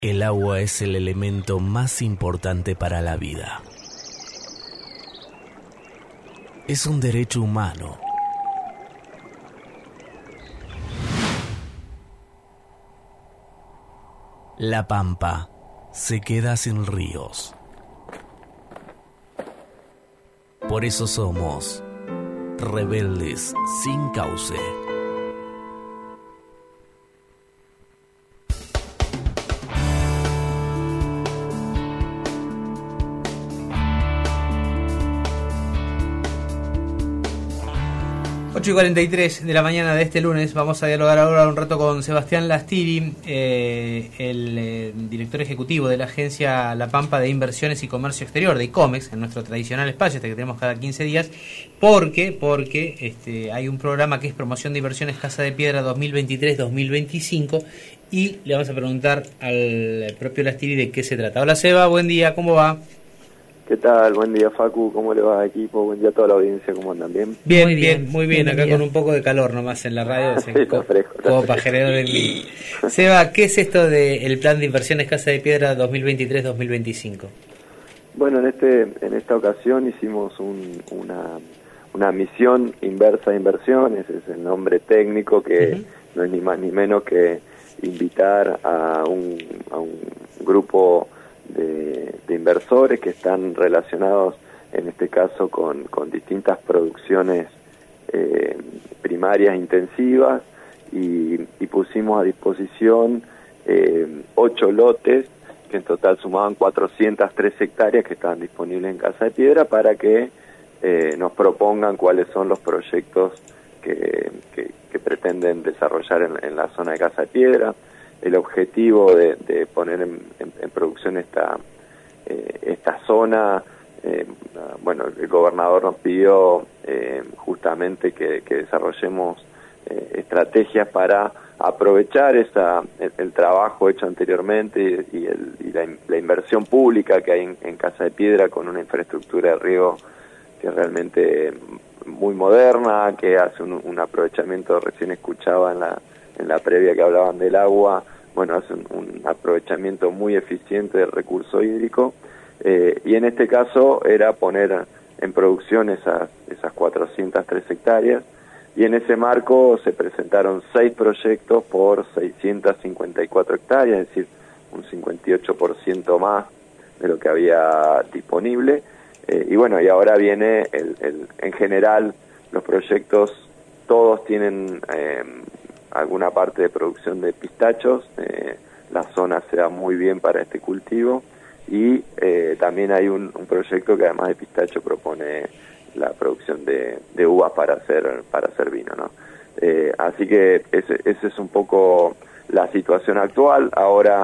El agua es el elemento más importante para la vida. Es un derecho humano. La Pampa se queda sin ríos. Por eso somos rebeldes sin cauce. Ocho y 43 de la mañana de este lunes. Vamos a dialogar ahora un rato con Sebastián Lastiri, el director ejecutivo de la agencia La Pampa de Inversiones y Comercio Exterior, de ICOMEX, en nuestro tradicional espacio que tenemos cada 15 días, porque hay un programa que es Promoción de Inversiones Casa de Piedra 2023-2025, y le vamos a preguntar al propio Lastiri de qué se trata. Hola Seba, buen día, ¿cómo va? ¿Qué tal? Buen día, Facu. ¿Cómo le va, equipo? Buen día a toda la audiencia. ¿Cómo andan? ¿Bien? Muy bien. Acá con un poco de calor nomás en la radio. Sí, está fresco. Como para generar el... Seba, ¿qué es esto del plan de inversiones Casa de Piedra 2023-2025? Bueno, en esta ocasión hicimos una misión inversa de inversiones. Es el nombre técnico que no es ni más ni menos que invitar a un grupo de inversores que están relacionados, en este caso, con distintas producciones primarias intensivas, y pusimos a disposición 8 lotes que en total sumaban 403 hectáreas que estaban disponibles en Casa de Piedra para que nos propongan cuáles son los proyectos que pretenden desarrollar en la zona de Casa de Piedra. El objetivo de poner en producción esta zona, bueno, el gobernador nos pidió justamente que desarrollemos estrategias para aprovechar el trabajo hecho anteriormente y la inversión pública que hay en Casa de Piedra, con una infraestructura de riego que es realmente muy moderna, que hace un aprovechamiento. Recién escuchaba en la previa que hablaban del agua. Bueno, hace un aprovechamiento muy eficiente del recurso hídrico, y en este caso era poner en producción esas 403 hectáreas, y en ese marco se presentaron 6 proyectos por 654 hectáreas, es decir, un 58% más de lo que había disponible. Y bueno, y ahora viene en general los proyectos, todos tienen alguna parte de producción de pistachos. La zona se da muy bien para este cultivo, y también hay un proyecto que además de pistacho propone la producción de uvas para hacer vino, ¿no? Así que ese es un poco la situación actual. Ahora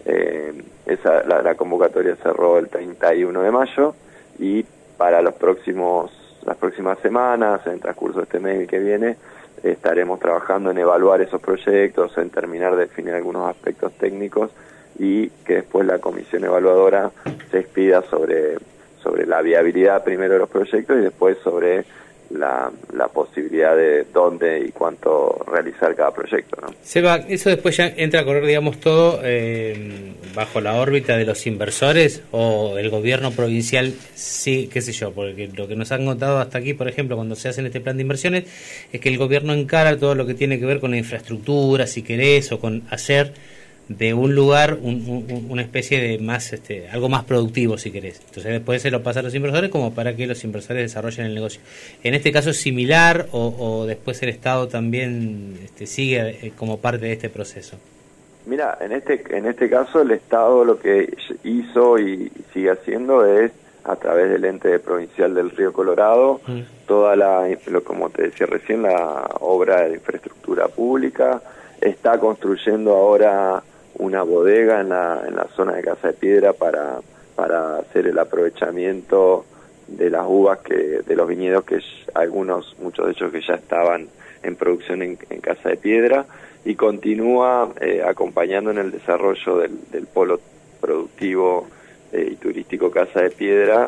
la convocatoria cerró el 31 de mayo, y para las próximas semanas, en el transcurso de este mes y que viene, estaremos trabajando en evaluar esos proyectos, en terminar de definir algunos aspectos técnicos, y que después la comisión evaluadora se expida sobre la viabilidad primero de los proyectos, y después sobre la posibilidad de dónde y cuánto realizar cada proyecto, ¿no? Seba, eso después ya entra a correr, digamos, todo bajo la órbita de los inversores, o el gobierno provincial, sí, qué sé yo, porque lo que nos han contado hasta aquí, por ejemplo, cuando se hacen este plan de inversiones, es que el gobierno encara todo lo que tiene que ver con la infraestructura, si querés, o con hacer de un lugar una especie de más algo más productivo, si querés. Entonces después se lo pasa a los inversores como para que los inversores desarrollen el negocio. En este caso es similar, o después el Estado también sigue como parte de este proceso. Mira, en este caso el Estado lo que hizo y sigue haciendo es, a través del ente provincial del Río Colorado, toda como te decía recién, la obra de infraestructura pública. Está construyendo ahora una bodega en la zona de Casa de Piedra para hacer el aprovechamiento de las uvas, de los viñedos, que muchos de ellos que ya estaban en producción en Casa de Piedra, y continúa acompañando en el desarrollo del polo productivo y turístico Casa de Piedra,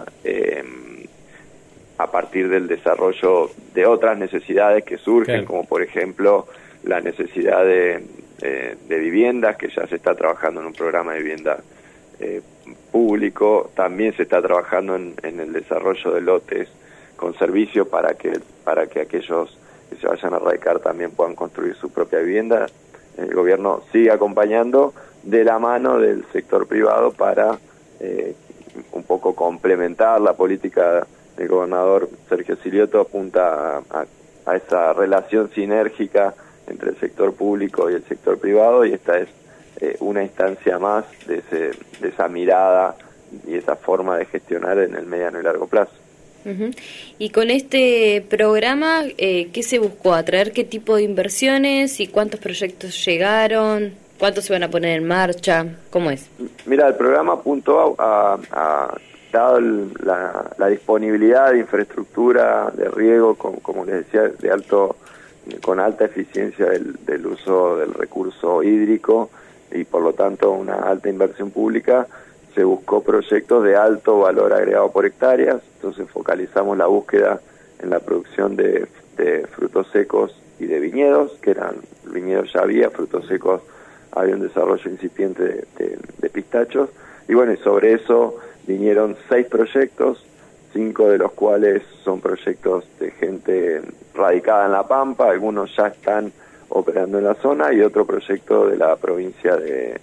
a partir del desarrollo de otras necesidades que surgen, como por ejemplo la necesidad de de viviendas, que ya se está trabajando en un programa de vivienda público. También se está trabajando en el desarrollo de lotes con servicios para que aquellos que se vayan a radicar también puedan construir su propia vivienda. El gobierno sigue acompañando de la mano del sector privado para un poco complementar la política del gobernador Sergio Silioto. Apunta a esa relación sinérgica entre el sector público y el sector privado, y esta es una instancia más de esa mirada y esa forma de gestionar en el mediano y largo plazo. Uh-huh. Y con este programa, ¿qué se buscó? ¿Atraer qué tipo de inversiones y cuántos proyectos llegaron? ¿Cuántos se van a poner en marcha? ¿Cómo es? Mira, el programa apuntó dado la disponibilidad de infraestructura de riego, como les decía, con alta eficiencia del uso del recurso hídrico y por lo tanto una alta inversión pública. Se buscó proyectos de alto valor agregado por hectáreas, entonces focalizamos la búsqueda en la producción de frutos secos y de viñedos, que viñedos ya había, frutos secos había un desarrollo incipiente de pistachos, y bueno, y sobre eso vinieron 6 proyectos, 5 de los cuales son proyectos de gente radicada en La Pampa, algunos ya están operando en la zona, y otro proyecto de la provincia de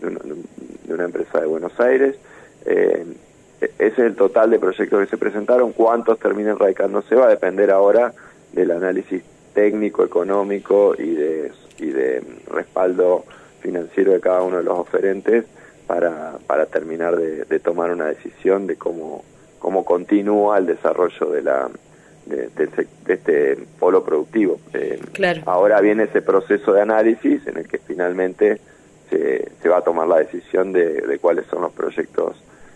una empresa de Buenos Aires. Ese es el total de proyectos que se presentaron. Cuántos terminen radicándose va a depender ahora del análisis técnico, económico y de respaldo financiero de cada uno de los oferentes para terminar de tomar una decisión de cómo continúa el desarrollo de este polo productivo. Claro. Ahora viene ese proceso de análisis en el que finalmente se va a tomar la decisión de cuáles son los proyectos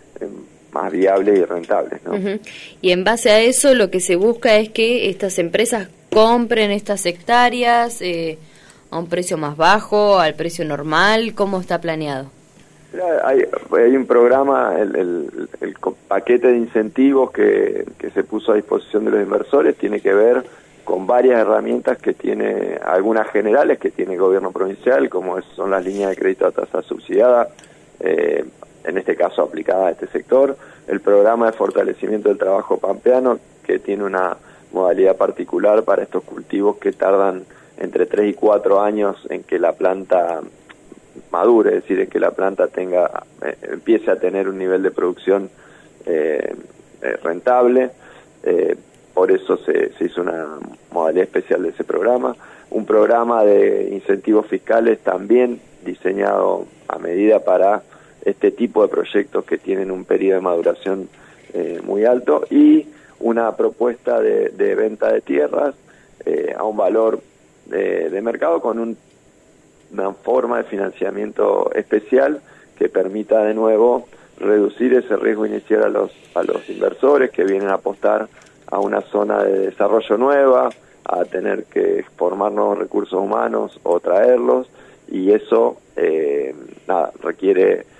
más viables y rentables, ¿no? Uh-huh. Y en base a eso lo que se busca es que estas empresas compren estas hectáreas a un precio más bajo, al precio normal. ¿Cómo está planeado? Hay un programa, el paquete de incentivos que se puso a disposición de los inversores tiene que ver con varias herramientas que tiene, algunas generales que tiene el gobierno provincial, como son las líneas de crédito a tasa subsidiada, en este caso aplicada a este sector, el programa de fortalecimiento del trabajo pampeano, que tiene una modalidad particular para estos cultivos que tardan entre 3 y 4 años en que la planta madure, es decir, en que la planta empiece a tener un nivel de producción rentable. Por eso se hizo una modalidad especial de ese programa. Un programa de incentivos fiscales también diseñado a medida para este tipo de proyectos que tienen un periodo de maduración muy alto, y una propuesta de venta de tierras a un valor de mercado con una forma de financiamiento especial que permita de nuevo reducir ese riesgo inicial a los inversores que vienen a apostar a una zona de desarrollo nueva, a tener que formar nuevos recursos humanos o traerlos, y eso requiere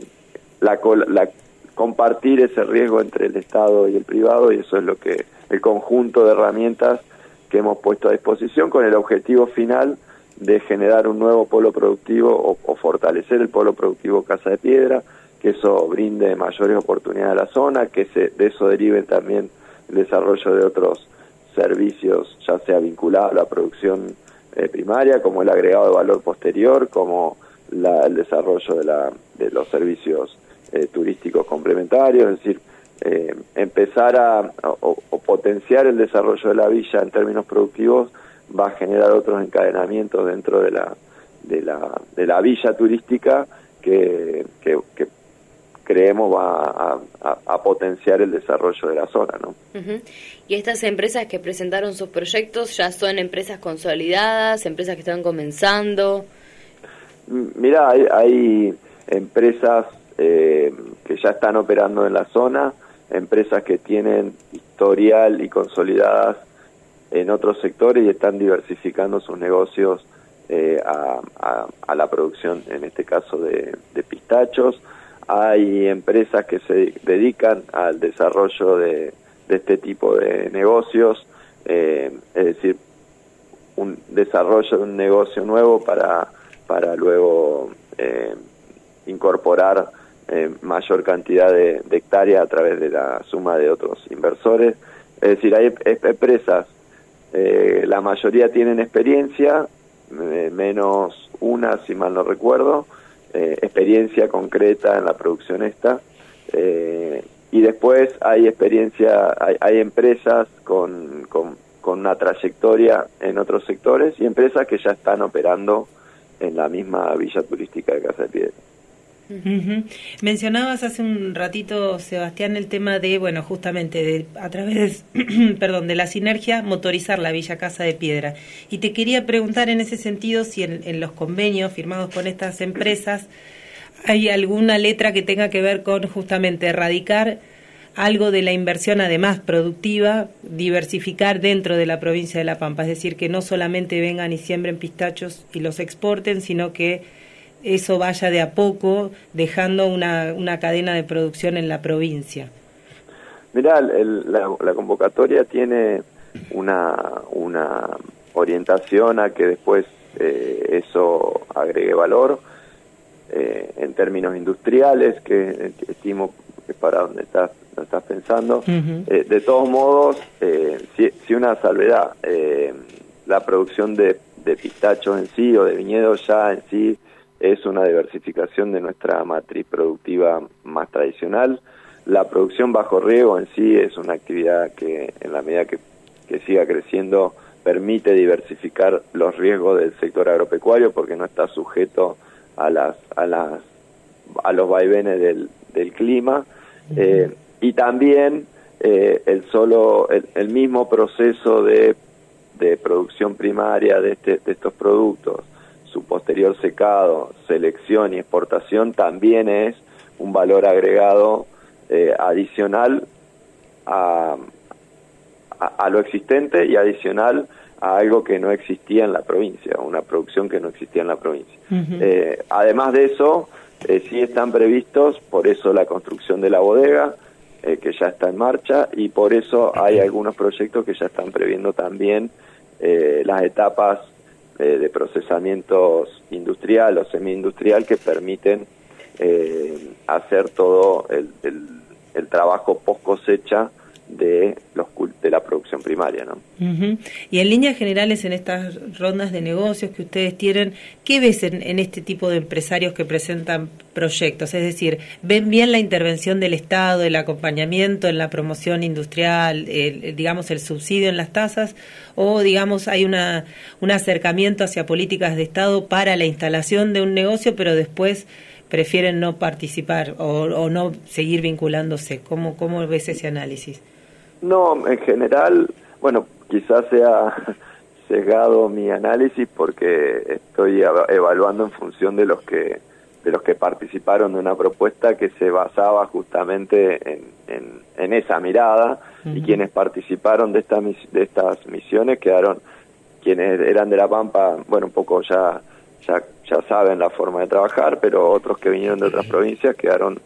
compartir ese riesgo entre el Estado y el privado, y eso es lo que el conjunto de herramientas que hemos puesto a disposición con el objetivo final de generar un nuevo polo productivo o fortalecer el polo productivo Casa de Piedra, que eso brinde mayores oportunidades a la zona, que de eso derive también el desarrollo de otros servicios, ya sea vinculado a la producción primaria, como el agregado de valor posterior, como el desarrollo de los servicios turísticos complementarios, es decir, empezar o potenciar el desarrollo de la villa en términos productivos va a generar otros encadenamientos dentro de la villa turística que creemos va a potenciar el desarrollo de la zona, ¿no? Uh-huh. Y estas empresas que presentaron sus proyectos ya son empresas consolidadas, empresas que están comenzando. Mira, hay empresas que ya están operando en la zona, empresas que tienen historial y consolidadas en otros sectores y están diversificando sus negocios a la producción, en este caso de pistachos. Hay empresas que se dedican al desarrollo de este tipo de negocios, es decir, un desarrollo de un negocio nuevo para luego incorporar mayor cantidad de hectáreas a través de la suma de otros inversores. Es decir, hay empresas, la mayoría tienen experiencia, menos una, si mal no recuerdo, experiencia concreta en la producción esta, y después hay hay empresas con una trayectoria en otros sectores y empresas que ya están operando en la misma villa turística de Casa de Piedra. Uh-huh. Mencionabas hace un ratito, Sebastián, el tema de, bueno, justamente a través de la sinergia, motorizar la Villa Casa de Piedra. Y te quería preguntar en ese sentido si en los convenios firmados con estas empresas hay alguna letra que tenga que ver con justamente erradicar algo de la inversión, además productiva, diversificar dentro de la provincia de La Pampa, es decir, que no solamente vengan y siembren pistachos y los exporten, sino que eso vaya de a poco dejando una cadena de producción en la provincia. Mirá, la convocatoria tiene una orientación a que después eso agregue valor en términos industriales, que estimo que para donde estás pensando. Uh-huh. De todos modos, si una salvedad, la producción de pistachos en sí o de viñedos ya en sí es una diversificación de nuestra matriz productiva más tradicional. La producción bajo riego en sí es una actividad que, en la medida que siga creciendo, permite diversificar los riesgos del sector agropecuario porque no está sujeto a los vaivenes del clima. Y también el mismo proceso de producción primaria de estos productos, su posterior secado, selección y exportación, también es un valor agregado adicional a lo existente y adicional a algo que no existía en la provincia, una producción que no existía en la provincia. Uh-huh. Además de eso, sí están previstos, por eso la construcción de la bodega, que ya está en marcha, y por eso hay algunos proyectos que ya están previendo también las etapas de procesamientos industrial o semi-industrial que permiten hacer todo el trabajo post cosecha de la producción primaria, ¿no? Uh-huh. Y en líneas generales, en estas rondas de negocios que ustedes tienen, ¿qué ves en este tipo de empresarios que presentan proyectos? Es decir, ¿ven bien la intervención del Estado, el acompañamiento en la promoción industrial, el subsidio en las tasas, o digamos hay un acercamiento hacia políticas de Estado para la instalación de un negocio, pero después prefieren no participar o no seguir vinculándose? ¿Cómo ves ese análisis? No, en general, bueno, quizás sea sesgado mi análisis porque estoy evaluando en función de los que participaron de una propuesta que se basaba justamente en esa mirada. Uh-huh. Y quienes participaron de estas misiones quedaron, quienes eran de La Pampa, bueno, un poco ya saben la forma de trabajar, pero otros que vinieron de otras provincias quedaron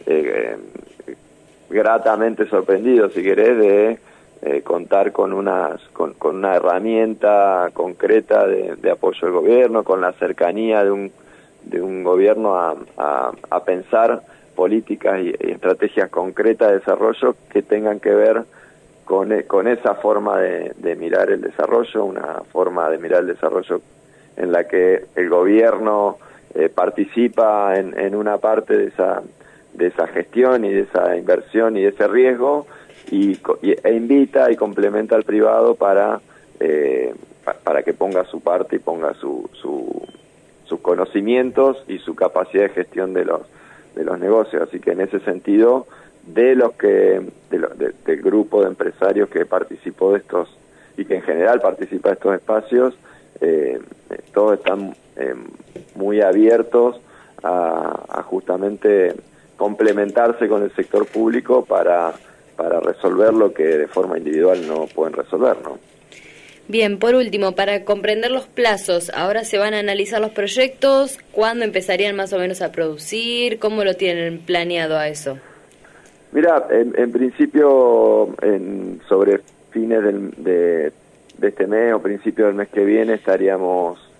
gratamente sorprendidos, si querés, de contar con una herramienta concreta de apoyo del gobierno, con la cercanía de un gobierno a pensar políticas y estrategias concretas de desarrollo que tengan que ver con esa forma de mirar el desarrollo, una forma de mirar el desarrollo en la que el gobierno participa en una parte de esa gestión y de esa inversión y de ese riesgo e invita y complementa al privado para que ponga su parte y ponga sus conocimientos y su capacidad de gestión de los negocios. Así que en ese sentido, del grupo de empresarios que participó de estos y que en general participa de estos espacios, todos están muy abiertos a justamente complementarse con el sector público para resolver lo que de forma individual no pueden resolver, ¿no? Bien, por último, para comprender los plazos, ahora se van a analizar los proyectos, ¿cuándo empezarían más o menos a producir? ¿Cómo lo tienen planeado a eso? Mira, en principio, sobre fines de este mes o principio del mes que viene estaríamos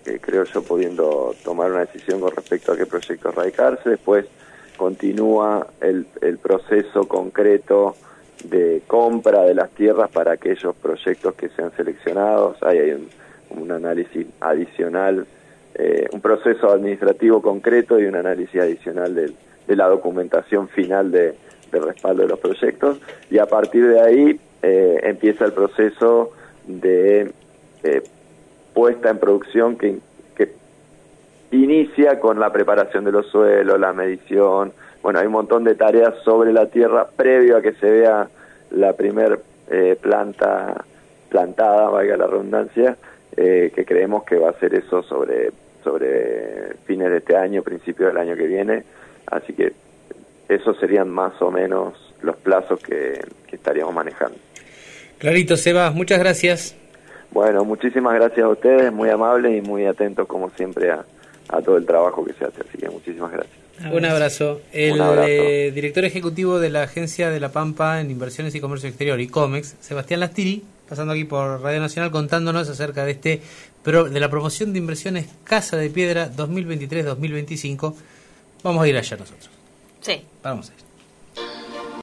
creo yo, pudiendo tomar una decisión con respecto a qué proyecto radicarse. Después continúa el proceso concreto de compra de las tierras para aquellos proyectos que sean seleccionados. Hay un análisis adicional, un proceso administrativo concreto y un análisis adicional de la documentación final de respaldo de los proyectos, y a partir de ahí empieza el proceso de puesta en producción que inicia con la preparación de los suelos, la medición. Bueno, hay un montón de tareas sobre la tierra previo a que se vea la primer planta plantada, valga la redundancia, que creemos que va a ser eso sobre fines de este año, principios del año que viene. Así que esos serían más o menos los plazos que estaríamos manejando. Clarito, Sebas, muchas gracias. Bueno, muchísimas gracias a ustedes, muy amables y muy atentos como siempre a todo el trabajo que se hace, así que muchísimas gracias. Un abrazo. El abrazo. Director ejecutivo de la Agencia de La Pampa en Inversiones y Comercio Exterior, ICOMEX, Sebastián Lastiri, pasando aquí por Radio Nacional contándonos acerca de de la promoción de inversiones Casa de Piedra 2023-2025. Vamos a ir allá nosotros. Sí. Vamos a ir.